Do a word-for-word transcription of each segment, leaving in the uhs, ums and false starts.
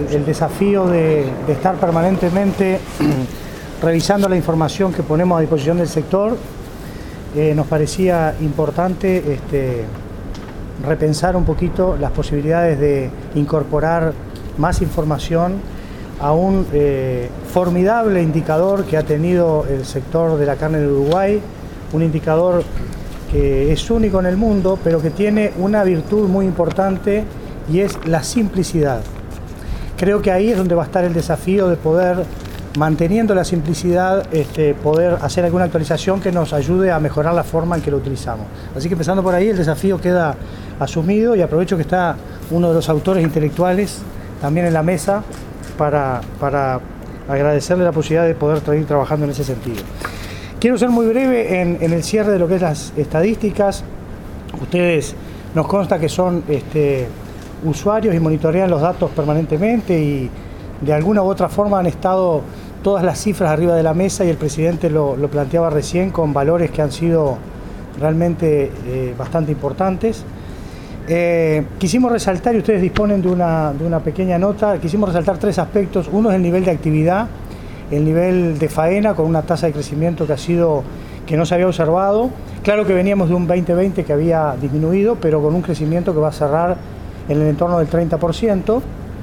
el desafío de, de estar permanentemente revisando la información que ponemos a disposición del sector, eh, nos parecía importante este, repensar un poquito las posibilidades de incorporar más información a un eh, formidable indicador que ha tenido el sector de la carne de Uruguay, un indicador que es único en el mundo, pero que tiene una virtud muy importante y es la simplicidad. Creo que ahí es donde va a estar el desafío de poder, manteniendo la simplicidad, este, poder hacer alguna actualización que nos ayude a mejorar la forma en que lo utilizamos. Así que empezando por ahí, el desafío queda asumido y aprovecho que está uno de los autores intelectuales también en la mesa para, para agradecerle la posibilidad de poder seguir trabajando en ese sentido. Quiero ser muy breve en, en el cierre de lo que es las estadísticas. Ustedes nos consta que son este, usuarios y monitorean los datos permanentemente y de alguna u otra forma han estado todas las cifras arriba de la mesa y el presidente lo, lo planteaba recién con valores que han sido realmente eh, bastante importantes. Eh, quisimos resaltar, y ustedes disponen de una, de una pequeña nota, quisimos resaltar tres aspectos. Uno es el nivel de actividad, el nivel de faena con una tasa de crecimiento que ha sido, que no se había observado. Claro que veníamos de un veinte veinte que había disminuido, pero con un crecimiento que va a cerrar en el entorno del treinta por ciento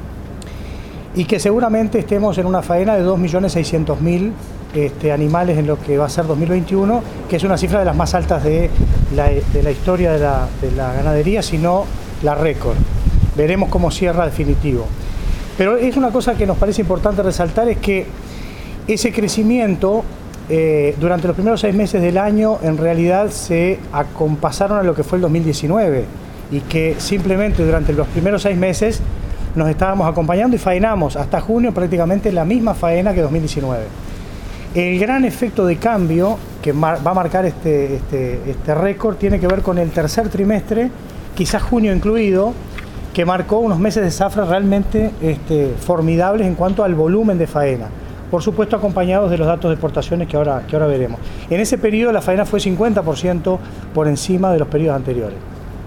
y que seguramente estemos en una faena de dos millones seiscientos mil este, animales en lo que va a ser dos mil veintiuno, que es una cifra de las más altas de la, de la historia de la, de la ganadería, sino la récord. Veremos cómo cierra definitivo. Pero es una cosa que nos parece importante resaltar, es que ese crecimiento eh, durante los primeros seis meses del año en realidad se acompasaron a lo que fue el dos mil diecinueve y que simplemente durante los primeros seis meses nos estábamos acompañando y faenamos hasta junio prácticamente la misma faena que dos mil diecinueve. El gran efecto de cambio que mar va a marcar este, este, este récord tiene que ver con el tercer trimestre, quizás junio incluido, que marcó unos meses de zafra realmente este, formidables en cuanto al volumen de faena. Por supuesto acompañados de los datos de exportaciones que ahora, que ahora veremos. En ese periodo la faena fue cincuenta por ciento por encima de los periodos anteriores.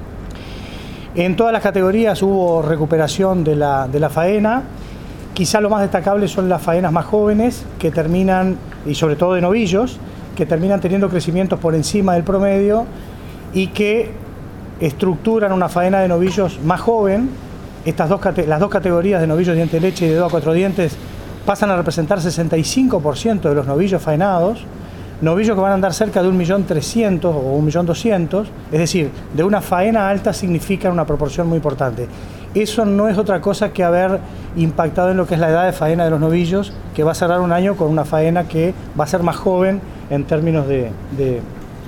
En todas las categorías hubo recuperación de la, de la faena. Quizá lo más destacable son las faenas más jóvenes que terminan, y sobre todo de novillos, que terminan teniendo crecimientos por encima del promedio y que estructuran una faena de novillos más joven. Estas dos, las dos categorías de novillos diente de leche y de dos a cuatro dientes pasan a representar sesenta y cinco por ciento de los novillos faenados, novillos que van a andar cerca de un millón trescientos o un millón doscientos, es decir, de una faena alta significa una proporción muy importante. Eso no es otra cosa que haber impactado en lo que es la edad de faena de los novillos, que va a cerrar un año con una faena que va a ser más joven en términos de, de,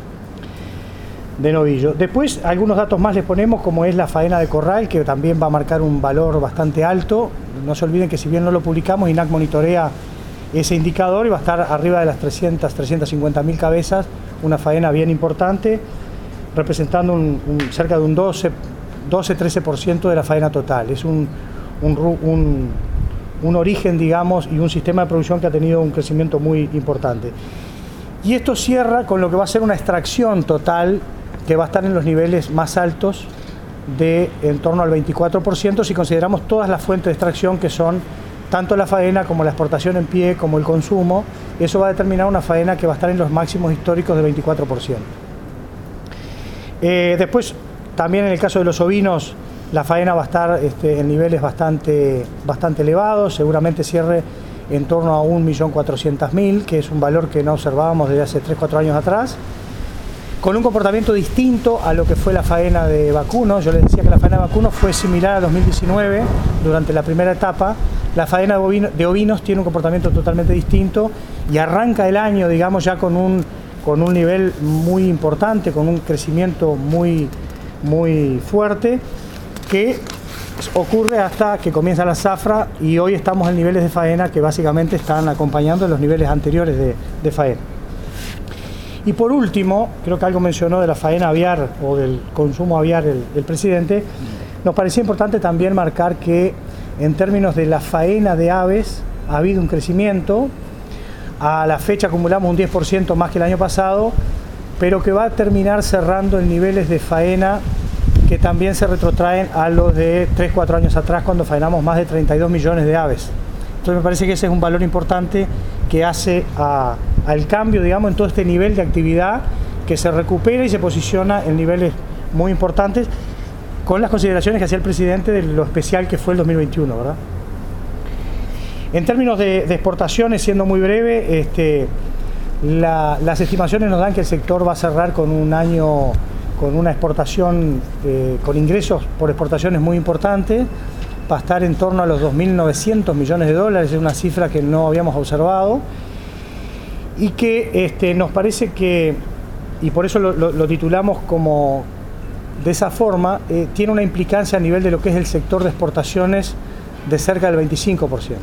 de novillo. Después, algunos datos más les ponemos, como es la faena de corral, que también va a marcar un valor bastante alto. No se olviden que si bien no lo publicamos, I N A C monitorea ese indicador y va a estar arriba de las trescientas, trescientas cincuenta mil cabezas, una faena bien importante, representando un, un, cerca de un doce, trece por ciento de la faena total. Es un, un, un, un origen, digamos, y un sistema de producción que ha tenido un crecimiento muy importante. Y esto cierra con lo que va a ser una extracción total que va a estar en los niveles más altos de en torno al veinticuatro por ciento si consideramos todas las fuentes de extracción que son tanto la faena como la exportación en pie como el consumo. Eso va a determinar una faena que va a estar en los máximos históricos de veinticuatro por ciento. Eh, después, también en el caso de los ovinos, la faena va a estar este, en niveles bastante, bastante elevados, seguramente cierre en torno a un millón cuatrocientos mil, que es un valor que no observábamos desde hace tres cuatro años atrás, con un comportamiento distinto a lo que fue la faena de vacunos. Yo les decía que la faena de vacunos fue similar a dos mil diecinueve durante la primera etapa. La faena de, bovino, de ovinos tiene un comportamiento totalmente distinto y arranca el año, digamos, ya con un, con un nivel muy importante, con un crecimiento muy, muy fuerte, que ocurre hasta que comienza la zafra y hoy estamos en niveles de faena que básicamente están acompañando los niveles anteriores de, de faena. Y por último, creo que algo mencionó de la faena aviar o del consumo aviar el, el presidente, nos parecía importante también marcar que en términos de la faena de aves ha habido un crecimiento. A la fecha acumulamos un diez por ciento más que el año pasado, pero que va a terminar cerrando en niveles de faena que también se retrotraen a los de tres cuatro años atrás, cuando faenamos más de treinta y dos millones de aves. Entonces me parece que ese es un valor importante que hace a, al cambio, digamos, en todo este nivel de actividad que se recupera y se posiciona en niveles muy importantes, con las consideraciones que hacía el presidente de lo especial que fue el dos mil veintiuno, ¿verdad? En términos de, de exportaciones, siendo muy breve, este, la, las estimaciones nos dan que el sector va a cerrar con un año con una exportación, eh, con ingresos por exportaciones muy importantes, va a estar en torno a los dos mil novecientos millones de dólares, es una cifra que no habíamos observado, y que este, nos parece que, y por eso lo, lo, lo titulamos como de esa forma, eh, tiene una implicancia a nivel de lo que es el sector de exportaciones de cerca del veinticinco por ciento.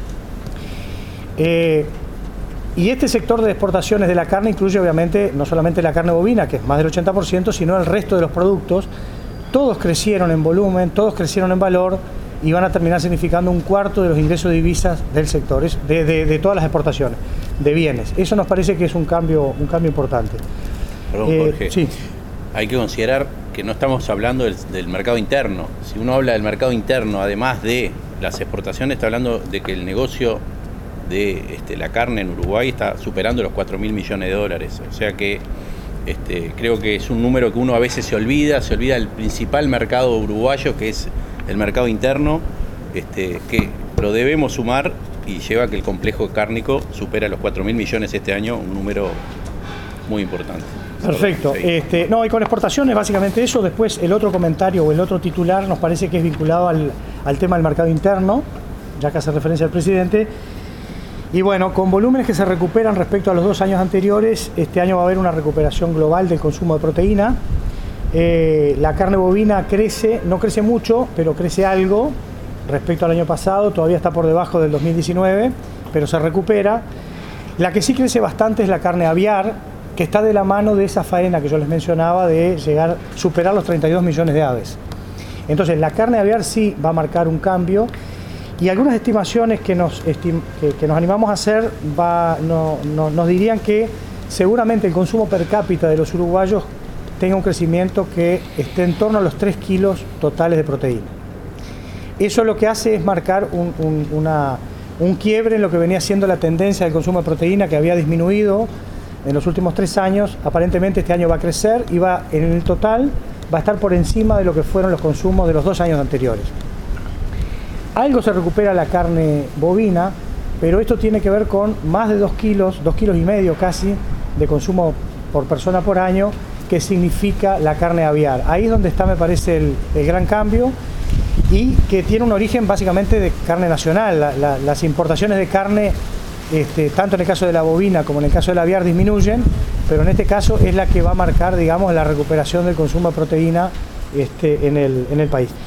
Eh, y este sector de exportaciones de la carne incluye obviamente no solamente la carne bovina, que es más del ochenta por ciento, sino el resto de los productos. Todos crecieron en volumen, todos crecieron en valor y van a terminar significando un cuarto de los ingresos de divisas del sector, de, de, de todas las exportaciones de bienes. Eso nos parece que es un cambio, un cambio importante. Perdón, eh, Jorge. Sí. Hay que considerar que no estamos hablando del, del mercado interno. Si uno habla del mercado interno, además de las exportaciones, está hablando de que el negocio de este, la carne en Uruguay está superando los cuatro mil millones de dólares. O sea que este, creo que es un número que uno a veces se olvida, se olvida del principal mercado uruguayo, que es el mercado interno, este, que lo debemos sumar y lleva a que el complejo cárnico supera los cuatro mil millones este año, un número muy importante. Perfecto. Este, no, y con exportaciones básicamente eso. Después el otro comentario o el otro titular nos parece que es vinculado al, al tema del mercado interno, ya que hace referencia al presidente. Y bueno, con volúmenes que se recuperan respecto a los dos años anteriores, este año va a haber una recuperación global del consumo de proteína. Eh, la carne bovina crece, no crece mucho, pero crece algo respecto al año pasado, todavía está por debajo del dos mil diecinueve, pero se recupera. La que sí crece bastante es la carne aviar, que está de la mano de esa faena que yo les mencionaba de llegar, superar los treinta y dos millones de aves. Entonces la carne aviar sí va a marcar un cambio, y algunas estimaciones que nos, estim que, que nos animamos a hacer va, no, no, nos dirían que seguramente el consumo per cápita de los uruguayos tenga un crecimiento que esté en torno a los tres kilos totales de proteína. Eso lo que hace es marcar un, un, una, un quiebre en lo que venía siendo la tendencia del consumo de proteína, que había disminuido en los últimos tres años. Aparentemente este año va a crecer y va, en el total va a estar por encima de lo que fueron los consumos de los dos años anteriores. Algo se recupera la carne bovina, pero esto tiene que ver con más de dos kilos, dos kilos y medio casi, de consumo por persona por año, que significa la carne aviar. Ahí es donde está, me parece, el, el gran cambio, y que tiene un origen básicamente de carne nacional. La, la, las importaciones de carne, este, tanto en el caso de la bovina como en el caso del aviar, disminuyen, pero en este caso es la que va a marcar, digamos, la recuperación del consumo de proteína este, en el, en el país.